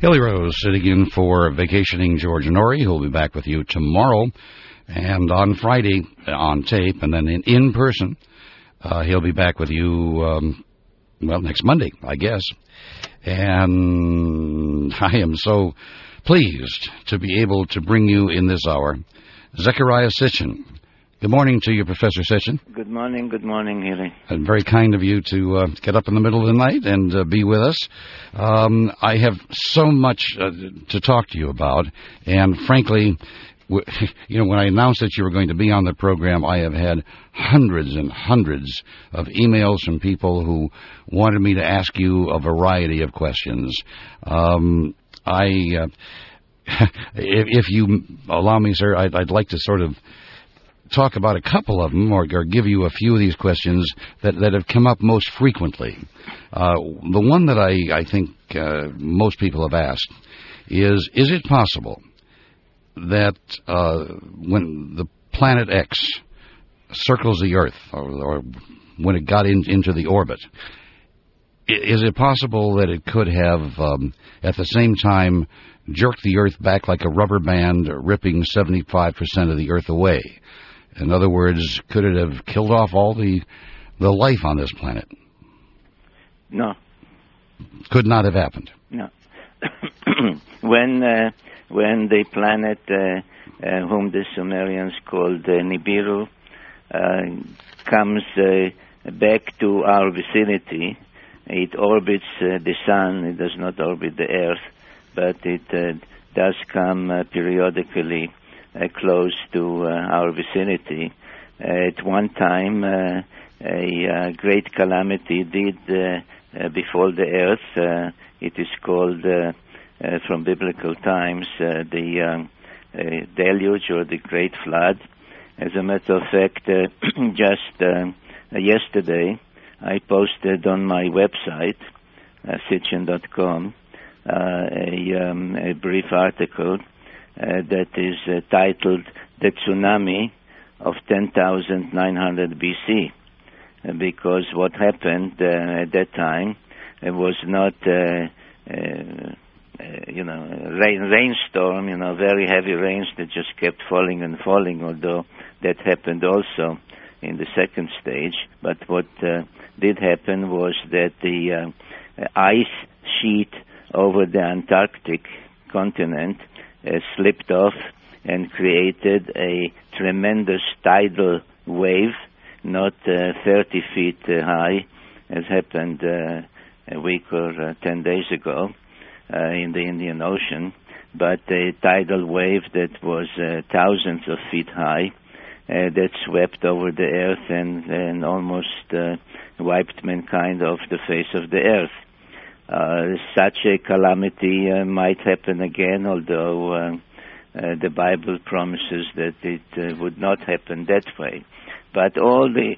Hilly Rose sitting in for vacationing George Norrie, who will be back with you tomorrow and on Friday on tape, and then in person. He'll be back with you, next Monday, I guess. And I am so pleased to be able to bring you in this hour Zechariah Sitchin. Good morning to you, Professor Sitchin. Good morning, Hilly. And very kind of you to get up in the middle of the night and be with us. I have so much to talk to you about, and frankly, when I announced that you were going to be on the program, I have had hundreds and hundreds of emails from people who wanted me to ask you a variety of questions. If you allow me, sir, I'd like to sort of talk about a couple of them, or give you a few of these questions that have come up most frequently. The one that I think most people have asked is it possible that when the planet X circles the Earth, or when it got into the orbit, is it possible that it could have, at the same time, jerked the Earth back like a rubber band, ripping 75% of the Earth away? In other words, could it have killed off all the life on this planet? No. Could not have happened? No. When the planet, whom the Sumerians called Nibiru, comes back to our vicinity, it orbits the sun. It does not orbit the Earth, but it does come periodically close to our vicinity. At one time, a great calamity did befall the Earth. It is called, from biblical times, the deluge or the Great Flood. As a matter of fact, just yesterday, I posted on my website, Sitchin.com, a brief article that is titled "The Tsunami of 10,900 BC," because what happened at that time was not, rainstorm, very heavy rains that just kept falling and falling, although that happened also in the second stage. But what did happen was that the ice sheet over the Antarctic continent slipped off and created a tremendous tidal wave, not 30 feet high, as happened a week or 10 days ago in the Indian Ocean, but a tidal wave that was thousands of feet high that swept over the Earth and almost wiped mankind off the face of the Earth. Such a calamity might happen again, although the Bible promises that it would not happen that way. But all the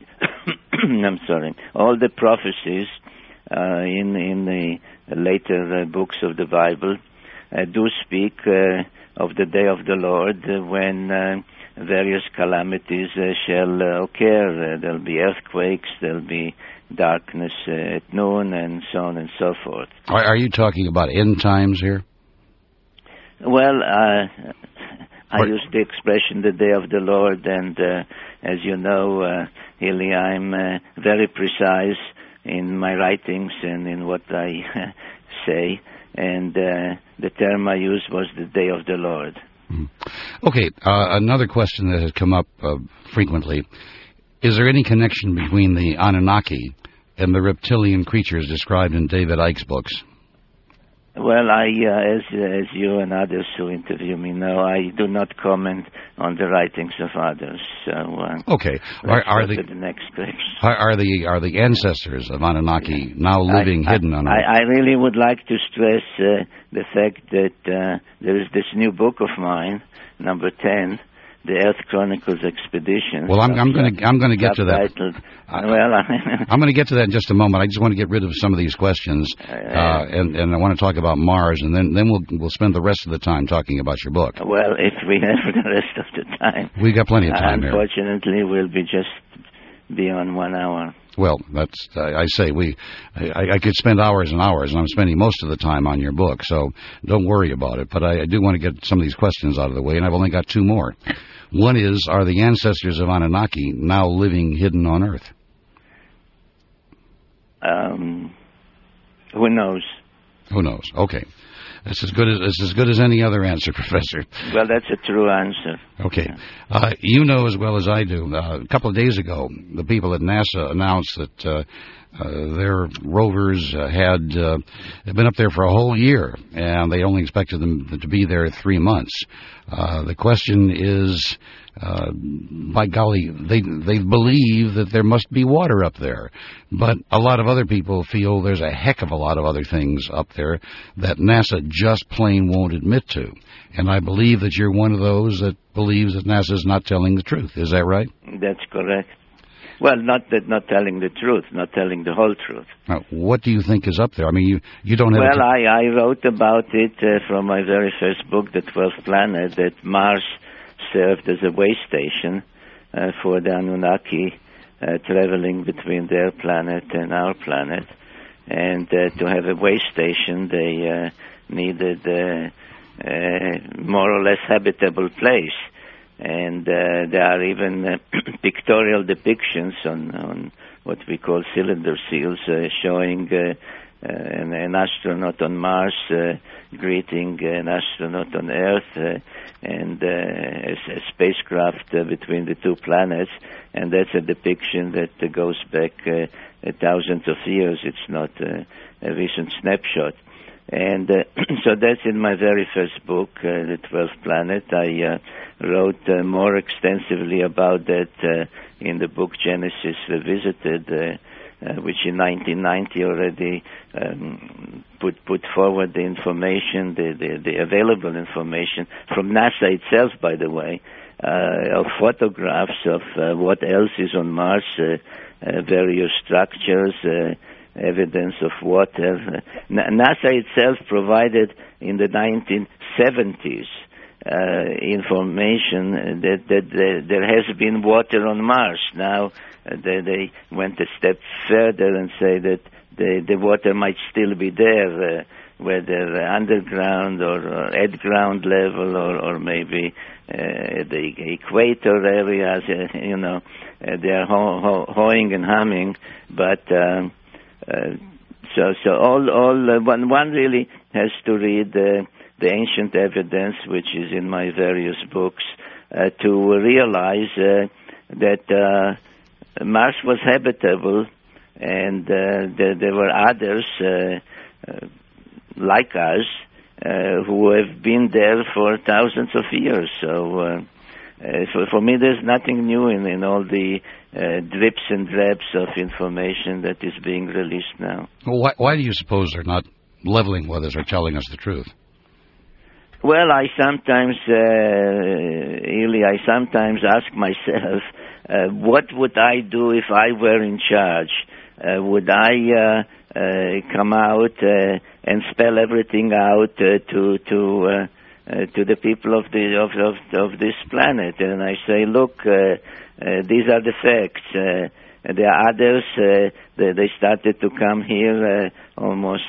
all the prophecies in the later books of the Bible do speak of the day of the Lord when various calamities shall occur. There'll be earthquakes, there'll be darkness at noon, and so on and so forth. Are you talking about end times here? Well, I use the expression the day of the Lord, and as you know, Hilly, I'm very precise in my writings and in what I say, and the term I used was the day of the Lord. Okay, another question that has come up frequently. Is there any connection between the Anunnaki and the reptilian creatures described in David Icke's books? Well, as you and others who interview me know, I do not comment on the writings of others. So, okay, are the next question? Are the ancestors of Anunnaki now living hidden on Earth? I really would like to stress the fact that there is this new book of mine, number 10. The Earth Chronicles Expedition. Well, I'm going to get to that. I'm going to get to that in just a moment. I just want to get rid of some of these questions, and I want to talk about Mars, and then we'll spend the rest of the time talking about your book. Well, if we have the rest of the time, we got plenty of time here. Unfortunately, we'll be just beyond 1 hour. Well, that's I say I could spend hours and hours, and I'm spending most of the time on your book, so don't worry about it. But I do want to get some of these questions out of the way, and I've only got two more. One is, are the ancestors of Anunnaki now living hidden on Earth? Who knows? Who knows? Okay. It's as good as any other answer, Professor. Well, that's a true answer. Okay. You know as well as I do, a couple of days ago, the people at NASA announced that their rovers had been up there for a whole year, and they only expected them to be there 3 months. The question is, by golly, they believe that there must be water up there. But a lot of other people feel there's a heck of a lot of other things up there that NASA just plain won't admit to. And I believe that you're one of those that believes that NASA's not telling the truth. Is that right? That's correct. Well, not telling the truth, not telling the whole truth. What do you think is up there? I mean, you don't have... Well, I wrote about it from my very first book, The 12th Planet, that Mars served as a way station for the Anunnaki traveling between their planet and our planet. And to have a way station, they needed a more or less habitable place. And there are even pictorial depictions on what we call cylinder seals showing an astronaut on Mars greeting an astronaut on Earth and a spacecraft between the two planets. And that's a depiction that goes back thousands of years. It's not a recent snapshot. And so that's in my very first book, The 12th Planet. I wrote more extensively about that in the book Genesis Revisited, which in 1990 already put forward the information, the available information from NASA itself, by the way, of photographs of what else is on Mars, various structures, evidence of water. NASA itself provided in the 1970s information that there has been water on Mars. Now they went a step further and say that the water might still be there, whether underground or at ground level or maybe the equator areas. They are hoeing and humming, but so one really has to read the ancient evidence, which is in my various books, to realize that Mars was habitable, and there were others like us who have been there for thousands of years. So for me, there's nothing new in all the drips and drabs of information that is being released now. Well, why do you suppose they're not leveling with us or telling us the truth? Well, I sometimes ask myself, what would I do if I were in charge? Would I come out and spell everything out to the people of this planet? And I say, look, these are the facts. There are others. They started to come here almost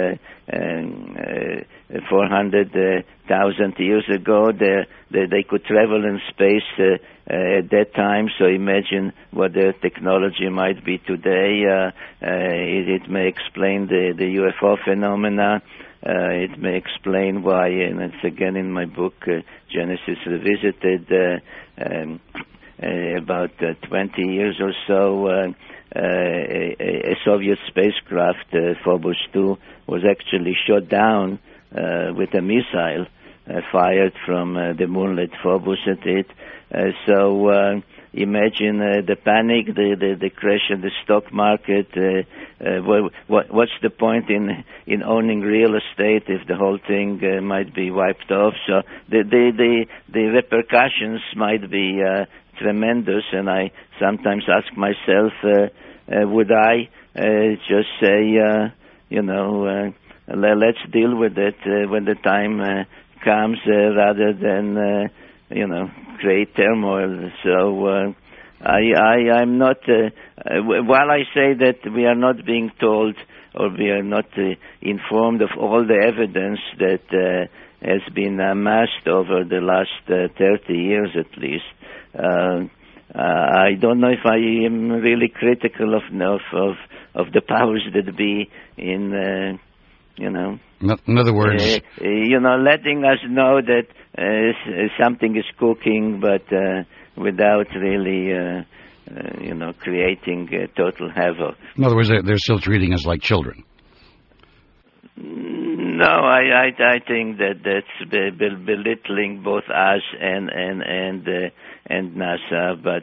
400,000 years ago. They could travel in space at that time. So imagine what their technology might be today. It may explain the UFO phenomena. It may explain why, and it's again in my book, Genesis Revisited. About 20 years or so, a Soviet spacecraft, Phobos 2, was actually shot down with a missile fired from the moonlit Phobos at it. So imagine the panic, the crash in the stock market. What's the point in owning real estate if the whole thing might be wiped off? So the repercussions might be tremendous, and I sometimes ask myself, would I just say, let's deal with it when the time comes, rather than, create turmoil. So I'm not. While I say that we are not being told or we are not informed of all the evidence that has been amassed over the last 30 years at least, I don't know if I am really critical of the powers that be in, In other words, letting us know that something is cooking, but without really, creating total havoc. In other words, they're still treating us like children. No, I think that's belittling both us and NASA, but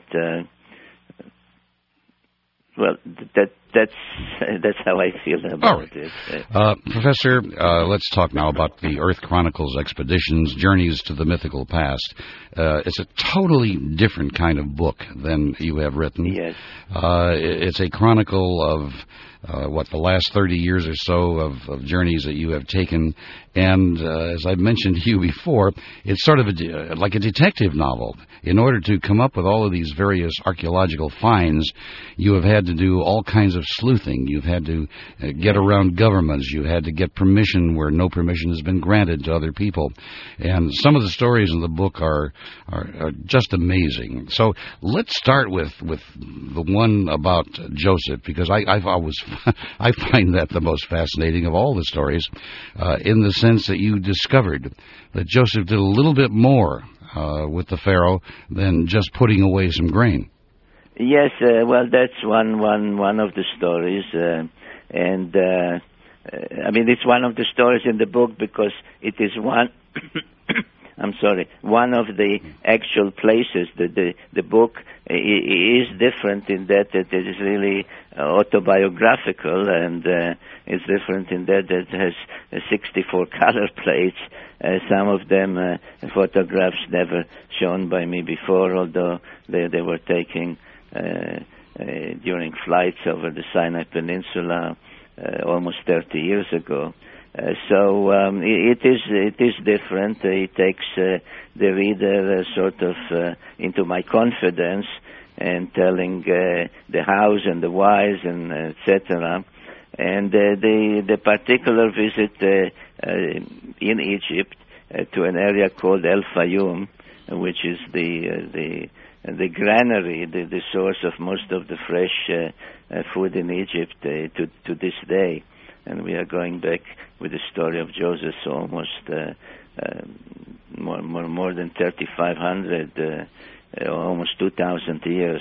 that's how I feel about it. Professor, let's talk now about the Earth Chronicles expeditions, Journeys to the Mythical Past. It's a totally different kind of book than you have written. Yes. It's a chronicle of the last 30 years or so of journeys that you have taken. And as I've mentioned to you before, it's sort of like a detective novel. In order to come up with all of these various archaeological finds, you have had to do all kinds of sleuthing. You've had to get around governments. You've had to get permission where no permission has been granted to other people. And some of the stories in the book are just amazing. So let's start with the one about Joseph, because I've always I find that the most fascinating of all the stories, in the sense that you discovered that Joseph did a little bit more with the Pharaoh than just putting away some grain. Yes, well, that's one of the stories, and I mean, it's one of the stories in the book because it is one. I'm sorry. One of the actual places that the book is different in that it is really autobiographical, and it's different in that it has 64 color plates. Some of them photographs never shown by me before, although they were taken during flights over the Sinai Peninsula almost 30 years ago. So it is different. It takes the reader sort of into my confidence and telling the hows and the whys and etc. And the particular visit in Egypt to an area called El Fayum, which is the granary, the source of most of the fresh food in Egypt to this day. And we are going back with the story of Joseph almost more than 3,500, almost 2,000 years.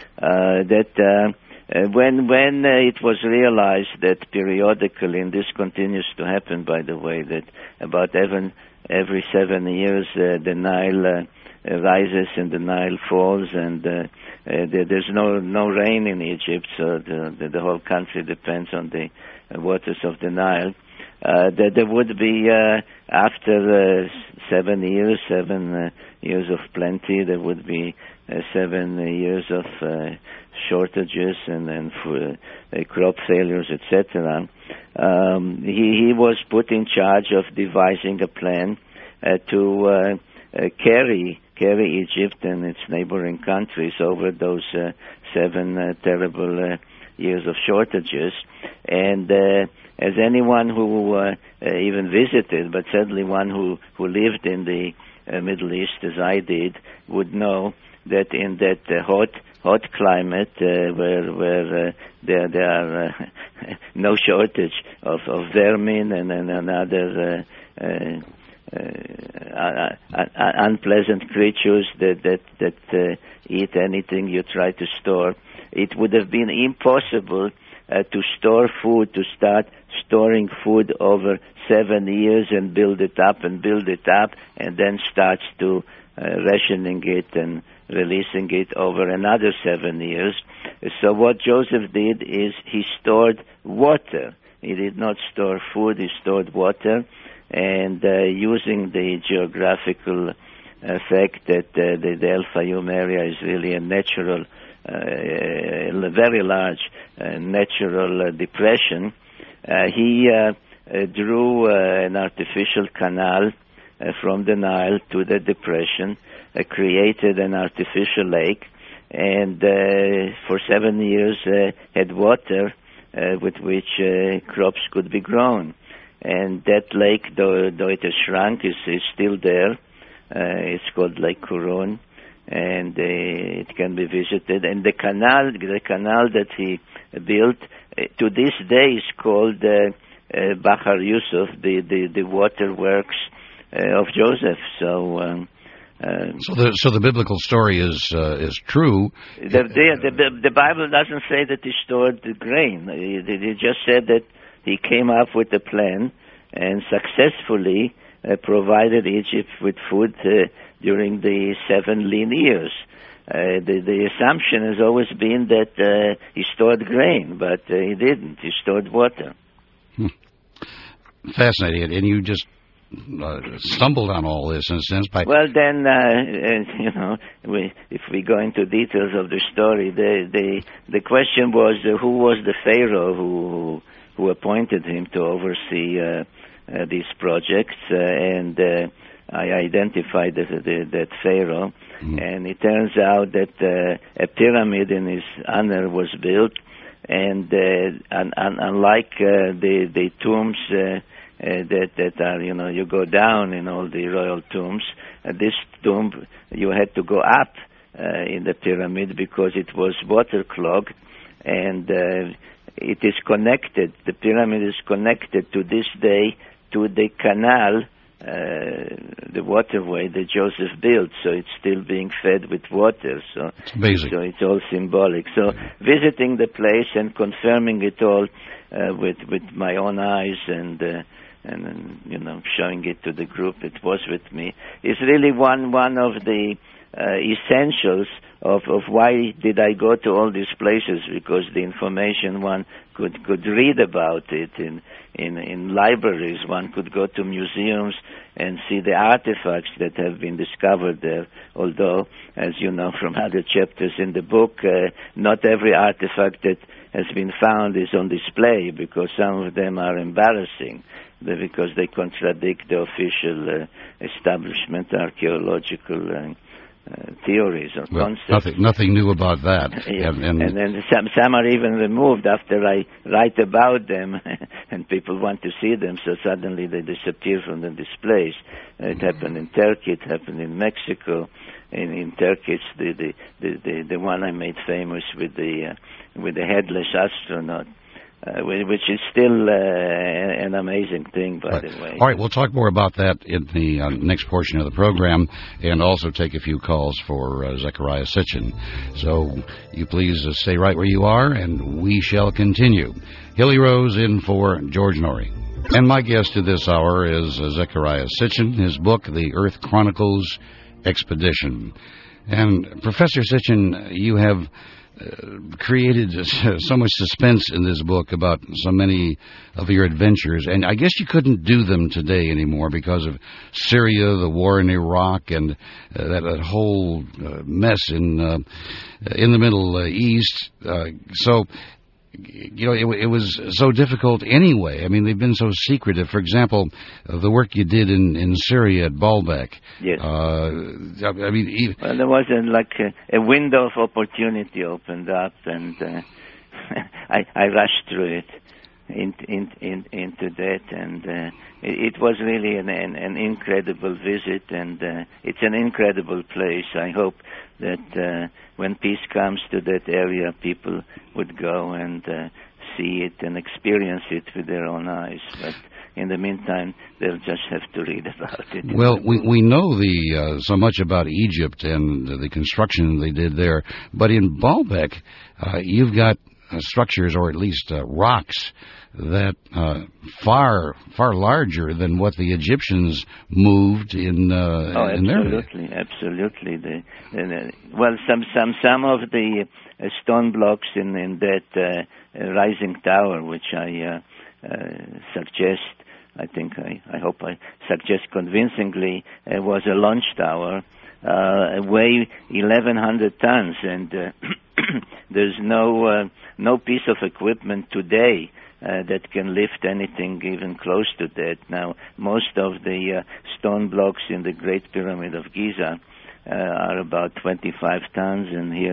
When it was realized that periodically, and this continues to happen, by the way, that about every 7 years the Nile rises and the Nile falls, and there's no rain in Egypt, so the whole country depends on the waters of the Nile. That there would be after 7 years of plenty, there would be 7 years of shortages and crop failures, etc. He was put in charge of devising a plan to carry Egypt and its neighboring countries over those 7 terrible years of shortages. And as anyone who even visited, but certainly one who lived in the Middle East, as I did, would know that in that hot climate where there are no shortage of vermin and other unpleasant creatures that eat anything you try to store, it would have been impossible to store food, to start storing food over 7 years and build it up, and then starts to rationing it and releasing it over another 7 years. So what Joseph did is he stored water. He did not store food, he stored water, and using the geographical fact that the El Fayum area is really a natural, very large natural depression, he drew an artificial canal from the Nile to the depression, created an artificial lake, and for 7 years had water with which crops could be grown. And that lake, though it has shrunk, is still there. It's called Lake Huron, and it can be visited. And the canal that he built to this day is called Bahar Yusuf, the waterworks of Joseph. So the biblical story is true. The Bible doesn't say that he stored the grain. It just said that he came up with a plan and successfully provided Egypt with food during the 7 lean years. The assumption has always been that he stored grain, but he didn't. He stored water. Fascinating. And you just stumbled on all this in a sense by... Well, then, if we go into details of the story, the question was who was the Pharaoh who appointed him to oversee these projects, and I identified that Pharaoh, and it turns out that a pyramid in his honor was built, and unlike the tombs that are, you go down in all the royal tombs, this tomb you had to go up in the pyramid because it was waterlogged, and it is connected. The pyramid is connected to this day to the canal, the waterway that Joseph built, so it's still being fed with water. So it's amazing. So it's all symbolic. So visiting the place and confirming it all with my own eyes and showing it to the group that was with me is really one of the essentials of why did I go to all these places, because the information one could read about it in libraries, one could go to museums and see the artifacts that have been discovered there, although, as you know from other chapters in the book, not every artifact that has been found is on display, because some of them are embarrassing, because they contradict the official establishment archaeological theories or concepts. Nothing new about that. Yeah. And then some are even removed after I write about them, and people want to see them, so suddenly they disappear from the displays. It happened in Turkey, it happened in Mexico. In Turkey, it's the one I made famous with the headless astronaut. Which is still an amazing thing, by the way. All right, we'll talk more about that in the next portion of the program, and also take a few calls for Zecharia Sitchin. So you please stay right where you are, and we shall continue. Hilly Rose in for George Noory. And my guest to this hour is Zecharia Sitchin, his book, The Earth Chronicles Expedition. And Professor Sitchin, you have created so much suspense in this book about so many of your adventures, and I guess you couldn't do them today anymore because of Syria, the war in Iraq, and that whole mess in the Middle East. So, it was so difficult anyway. I mean, they've been so secretive. For example, the work you did in Syria at Baalbek. Yes. Well, there was a window of opportunity opened up, and I rushed through it into that, and it was really an incredible visit, and it's an incredible place. I hope that when peace comes to that area, people would go and see it and experience it with their own eyes. But in the meantime, they'll just have to read about it. Well, we know so much about Egypt and the construction they did there, but in Baalbek, you've got structures, or at least rocks, that far larger than what the Egyptians moved in absolutely, their... Absolutely. Well, some of the stone blocks in that rising tower, which I suggest, I hope I suggest convincingly, was a launch tower, weigh 1,100 tons, and there's no piece of equipment today that can lift anything even close to that. Now, most of the stone blocks in the Great Pyramid of Giza are about 25 tons, and here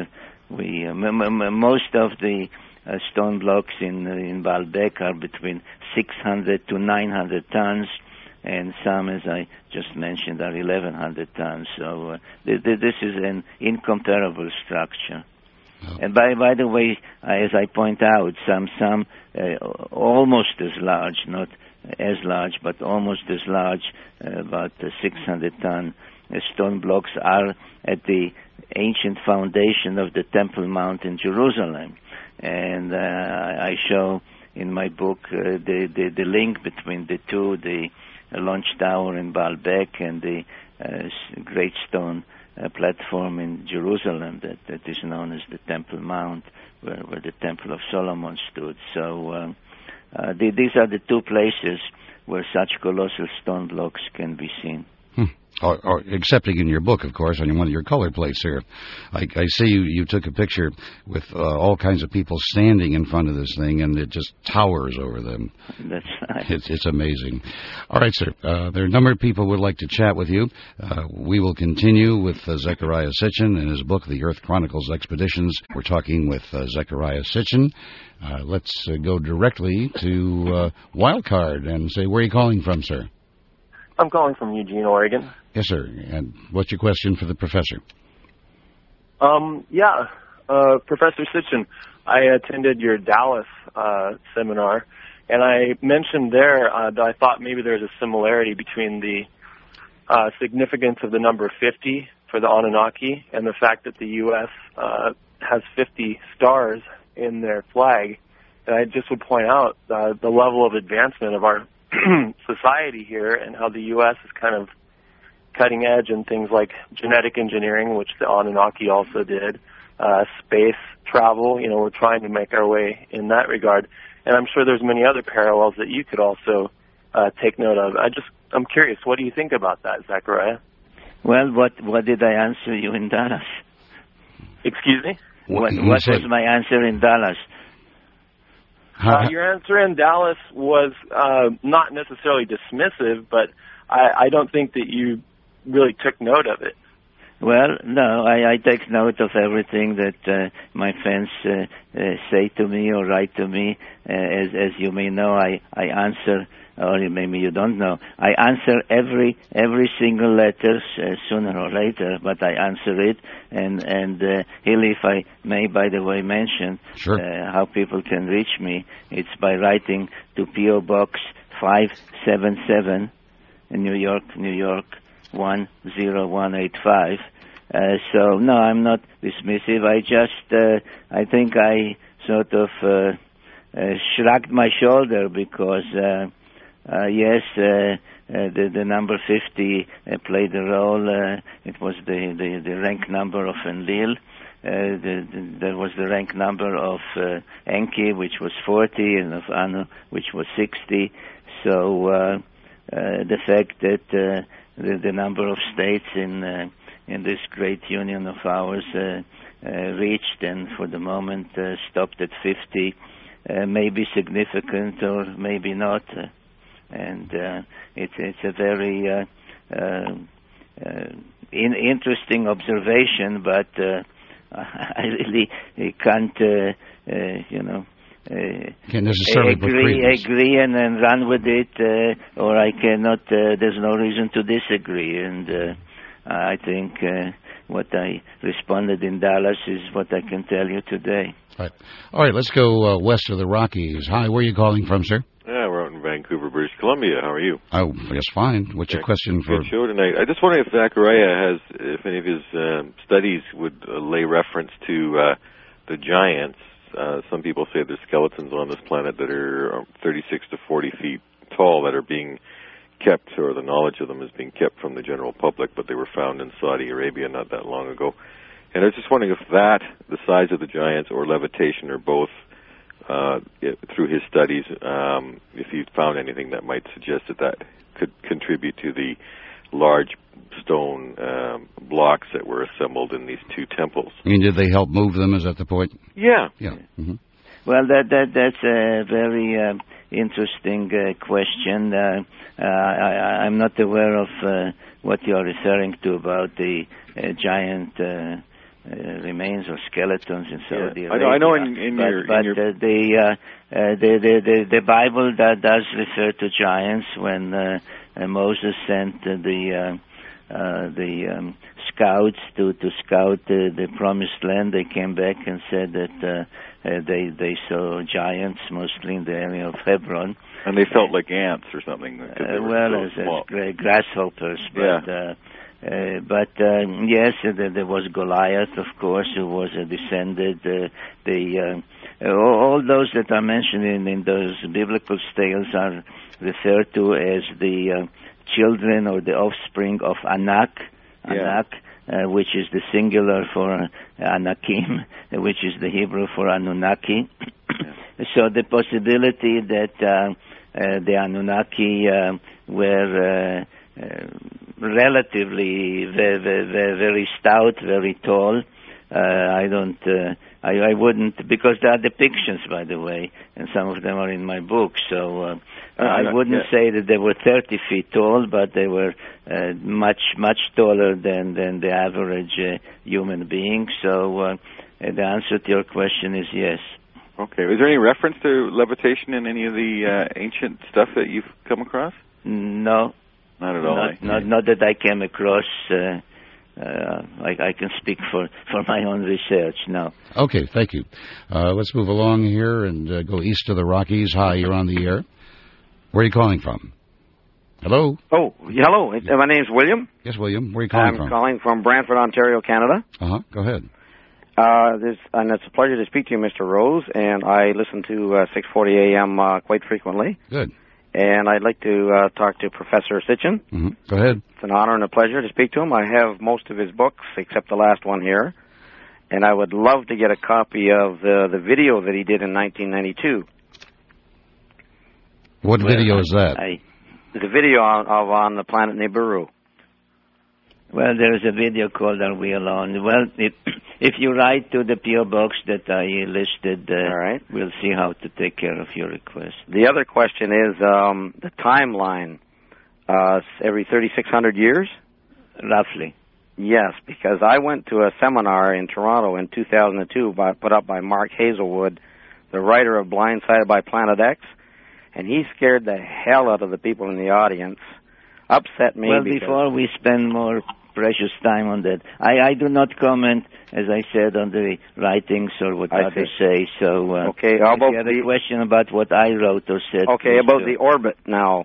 Most of the stone blocks in Baalbek are between 600 to 900 tons, and some, as I just mentioned, are 1,100 tons. So this is an incomparable structure. Oh. And by the way, as I point out, some almost as large, not as large, but almost as large, about 600-ton stone blocks are at the ancient foundation of the Temple Mount in Jerusalem. And I show in my book the link between the two, the launch tower in Baalbek and the great stone platform in Jerusalem that is known as the Temple Mount, where the Temple of Solomon stood. So these are the two places where such colossal stone blocks can be seen. Or excepting in your book, of course, on one of your color plates here. I see you took a picture with all kinds of people standing in front of this thing, and it just towers over them. That's right. It's amazing. All right, sir. There are a number of people who would like to chat with you. We will continue with Zecharia Sitchin and his book, The Earth Chronicles Expeditions. We're talking with Zecharia Sitchin. Let's go directly to Wildcard and say, where are you calling from, sir? I'm calling from Eugene, Oregon. Yes, sir. And what's your question for the professor? Professor Sitchin, I attended your Dallas seminar, and I mentioned there that I thought maybe there's a similarity between the significance of the number 50 for the Anunnaki and the fact that the U.S. Has 50 stars in their flag. And I just would point out the level of advancement of our society here, and how the U.S. is kind of cutting edge in things like genetic engineering, which the Anunnaki also did, space travel. We're trying to make our way in that regard, and I'm sure there's many other parallels that you could also take note of. I'm curious, what do you think about that, Zecharia? Well, what did I answer you in Dallas? Excuse me? What was my answer in Dallas? Your answer in Dallas was not necessarily dismissive, but I don't think that you really took note of it. Well, no, I take note of everything that my fans say to me or write to me. As you may know, I answer, or maybe you don't know, I answer every single letter sooner or later, but I answer it. And Hilly, if I may, by the way, mention sure. How people can reach me. It's by writing to P.O. Box 577 in New York, 10185. So no, I'm not dismissive. I think I sort of shrugged my shoulder because yes, the number 50 played a role. It was the rank number of Enlil. There was the rank number of Enki, which was 40, and of Anu, which was 60. So the fact that the number of states in this great union of ours reached and for the moment stopped at 50 may be significant or maybe not. And it's a very interesting observation, but I really can't, can't necessarily agree and run with it, or I cannot. There's no reason to disagree, and I think what I responded in Dallas is what I can tell you today. All right, let's go west of the Rockies. Hi, where are you calling from, sir? Yeah, we're out in Vancouver, British Columbia. How are you? Oh, I guess fine. What's your question for... Good show tonight. I just wonder if Zecharia has, if any of his studies would lay reference to the giants. Some people say there's skeletons on this planet that are 36 to 40 feet tall that are being kept, or the knowledge of them is being kept from the general public, but they were found in Saudi Arabia not that long ago. And I was just wondering if that, the size of the giants, or levitation, or both, through his studies, if he found anything that might suggest that could contribute to the large stone blocks that were assembled in these two temples. I mean, did they help move them? Is that the point? Yeah. Yeah. Mm-hmm. Well, that's a very interesting question. I'm not aware of what you're referring to about the giant remains or skeletons in Saudi Arabia. I know in your the Bible that does refer to giants when Moses sent the scouts to scout the promised land. They came back and said that they saw giants mostly in the area of Hebron. And they felt like ants or something. As grasshoppers. But yes, there was Goliath, of course, who was a descendant. All those that are mentioned in those biblical tales are referred to as the children or the offspring of Anak. Anak, which is the singular for Anakim, which is the Hebrew for Anunnaki. So the possibility that the Anunnaki were relatively very stout, very tall. I wouldn't, because there are depictions, by the way, and some of them are in my book. So I wouldn't say that they were 30 feet tall, but they were much taller than the average human being. So the answer to your question is yes. Okay. Is there any reference to levitation in any of the ancient stuff that you've come across? No. Not at all. Not that I came across. I can speak for my own research. No. Okay, thank you. Let's move along here and go east of the Rockies. Hi, you're on the air. Where are you calling from? Hello? Oh, hello. My name's William. Yes, William. Where are you calling from? I'm calling from Brantford, Ontario, Canada. Go ahead. And it's a pleasure to speak to you, Mr. Rose, and I listen to 640 AM quite frequently. Good. And I'd like to talk to Professor Sitchin. Mm-hmm. Go ahead. It's an honor and a pleasure to speak to him. I have most of his books, except the last one here. And I would love to get a copy of the video that he did in 1992. What video is that? The video on the planet Nibiru. Well, there is a video called Are We Alone? Well, if you write to the P.O. box that I listed, all right, we'll see how to take care of your request. The other question is the timeline. Every 3,600 years? Roughly. Yes, because I went to a seminar in Toronto in 2002 put up by Mark Hazelwood, the writer of Blindsided by Planet X, and he scared the hell out of the people in the audience, upset me. Well, before we spend more precious time on that, I do not comment, as I said, on the writings or what others say. So, okay, how about if you have a question about what I wrote or said. Okay, about the orbit now.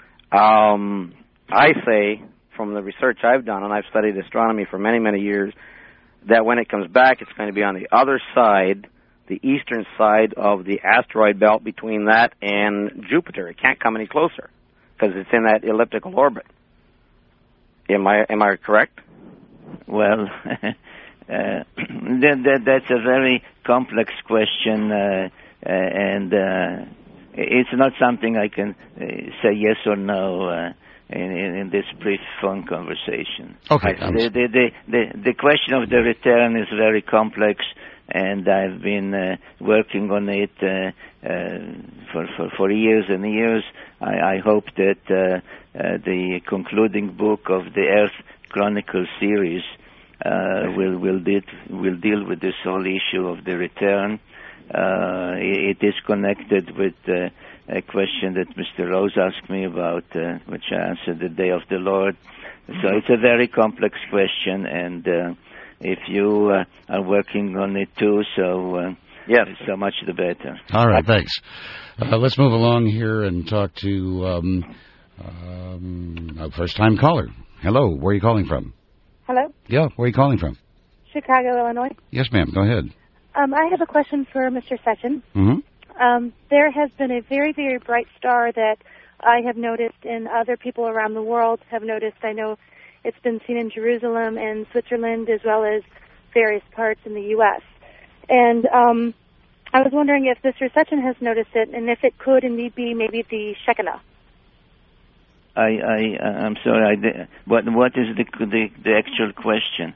I say, from the research I've done, and I've studied astronomy for many, many years, that when it comes back, it's going to be on the other side, the eastern side of the asteroid belt between that and Jupiter. It can't come any closer because it's in that elliptical orbit. Am I correct? Well, that's a very complex question, and it's not something I can say yes or no in this brief phone conversation. Okay. The question of the return is very complex, and I've been working on it for years and years. I hope that the concluding book of the Earth Chronicles series will deal with this whole issue of the return. It is connected with a question that Mr. Rose asked me about, which I answered the Day of the Lord. So it's a very complex question, and if you are working on it too, so yes, so much the better. All right, thanks. Let's move along here and talk to a first-time caller. Hello, where are you calling from? Hello? Yeah, where are you calling from? Chicago, Illinois. Yes, ma'am, go ahead. I have a question for Mr. Sitchin. Mm-hmm. There has been a very, very bright star that I have noticed and other people around the world have noticed. I know it's been seen in Jerusalem and Switzerland as well as various parts in the U.S. And I was wondering if Mr. Sitchin has noticed it and if it could indeed be maybe the Shekinah. I'm sorry. What is the actual question?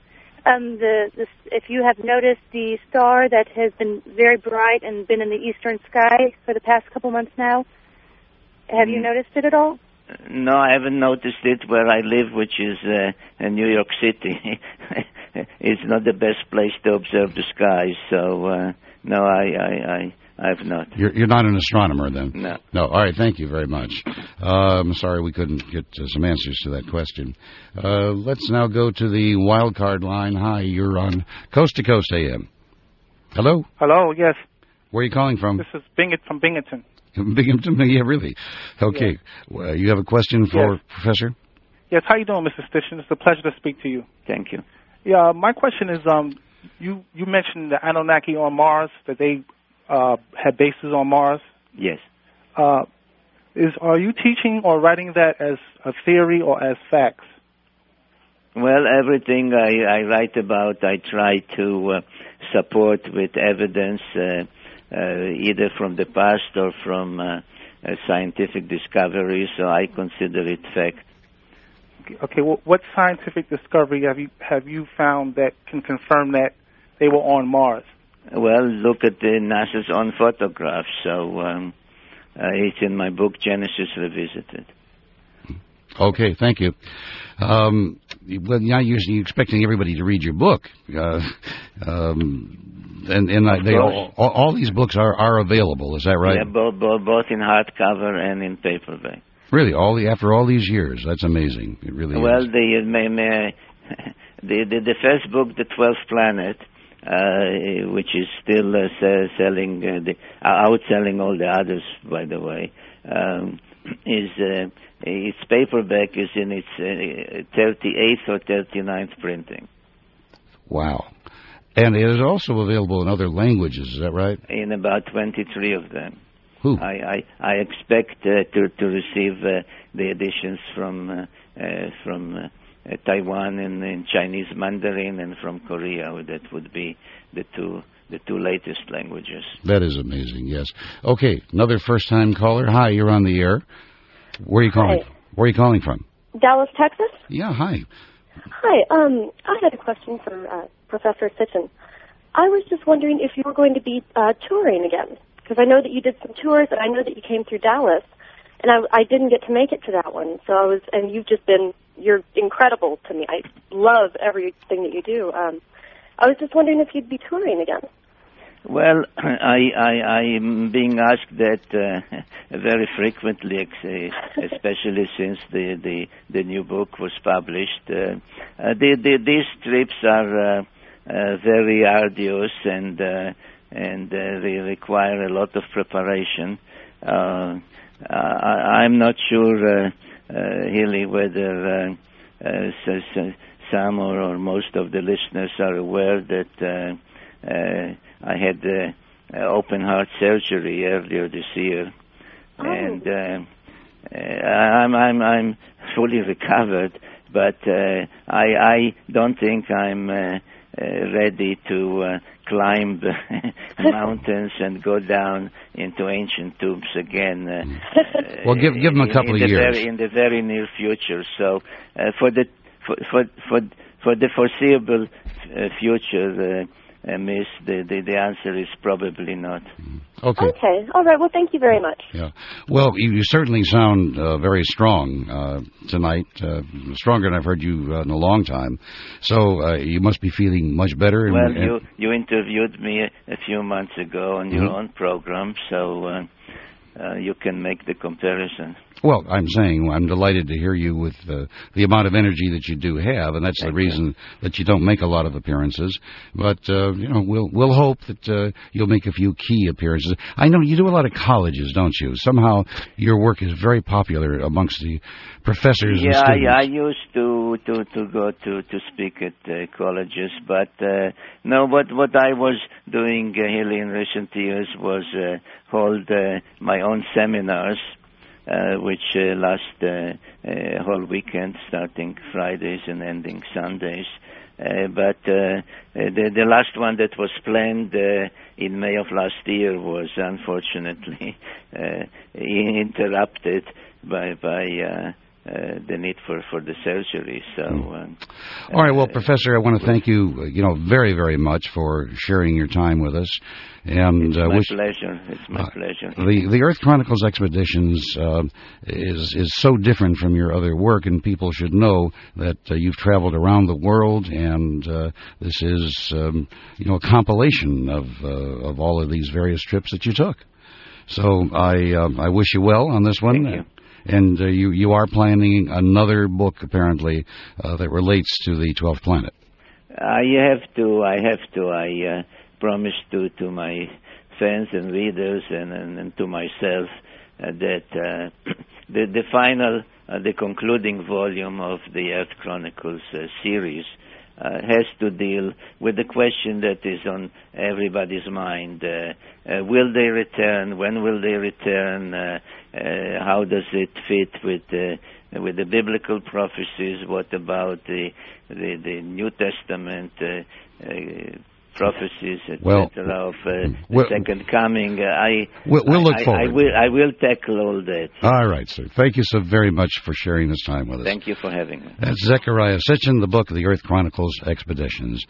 If you have noticed the star that has been very bright and been in the eastern sky for the past couple months now, have you noticed it at all? No, I haven't noticed it where I live, which is in New York City. it's not the best place to observe the skies. So no, I've not. You're not an astronomer then? No. No. All right. Thank you very much. I'm sorry we couldn't get some answers to that question. Let's now go to the wild card line. Hi, you're on Coast to Coast AM. Hello. Hello. Yes. Where are you calling from? This is from Binghamton. Binghamton. Yeah, really. Okay. Yes. Well, you have a question for Professor? Yes. How you doing, Mr. Stitchen? It's a pleasure to speak to you. Thank you. Yeah. My question is, you mentioned the Anunnaki on Mars, that they had bases on Mars. Yes. Are you teaching or writing that as a theory or as facts? Well, everything I write about, I try to support with evidence, either from the past or from scientific discoveries. So I consider it fact. Okay. Well, what scientific discovery have you found that can confirm that they were on Mars? Well, look at NASA's own photographs. So it's in my book, Genesis Revisited. Okay, thank you. Well, now you're expecting everybody to read your book, all these books are available. Is that right? Yeah, both in hardcover and in paperback. Really, after all these years, that's amazing. It really well, is. The first book, The 12th Planet, which is still selling, outselling all the others, by the way, its paperback is in its 38th or 39th printing. Wow. And it is also available in other languages, is that right? In about 23 of them. I expect to receive the editions from Taiwan in Chinese Mandarin and from Korea. That would be the two latest languages. That is amazing, yes. Okay, another first-time caller. Hi, you're on the air. Where are you calling? Hi. Where are you calling from? Dallas, Texas? Yeah, hi. Hi, I had a question for Professor Sitchin. I was just wondering if you were going to be touring again, because I know that you did some tours, and I know that you came through Dallas, and I didn't get to make it to that one. So and you're incredible to me. I love everything that you do. I was just wondering if you'd be touring again. Well, I'm being asked that very frequently, especially since the new book was published. These trips are very arduous and they require a lot of preparation. I'm not sure, Hilly, whether some or most of the listeners are aware that I had open heart surgery earlier this year, and I'm fully recovered. But I don't think I'm ready to climb the mountains and go down into ancient tombs again. Well, give them a couple of years in the very near future. So for the foreseeable future. Miss, the answer is probably not. Okay. Okay. All right. Well, thank you very much. Yeah. Well, you certainly sound very strong tonight, stronger than I've heard you in a long time. So you must be feeling much better. Well, you interviewed me a few months ago on your own program, so you can make the comparison. Well, I'm saying I'm delighted to hear you with the amount of energy that you do have, and that's the reason that you don't make a lot of appearances. But we'll hope that you'll make a few key appearances. I know you do a lot of colleges, don't you? Somehow your work is very popular amongst the professors and students. Yeah, I used to go to speak at colleges, but no. What I was doing, Hilly, in recent years was hold my own seminars. Which last whole weekend, starting Fridays and ending Sundays. But the last one that was planned in May of last year was unfortunately interrupted by the need for the surgery. So, all right. Well, Professor, I want to thank you, very, very much for sharing your time with us. And it's my pleasure. It's my pleasure. The Earth Chronicles Expeditions is so different from your other work, and people should know that you've traveled around the world, and this is a compilation of all of these various trips that you took. So I wish you well on this one. Thank you. And you are planning another book, apparently, that relates to the 12th planet. I have to. I promise to my fans and readers and to myself that the final, the concluding volume of the Earth Chronicles series has to deal with the question that is on everybody's mind. Will they return? When will they return? How does it fit with the biblical prophecies? What about the New Testament prophecies, etc., of the second coming? We'll look forward. I will tackle all that. All right, sir. Thank you so very much for sharing this time with us. Thank you for having me. That's Zecharia Sitchin, the book, The Earth Chronicles Expeditions.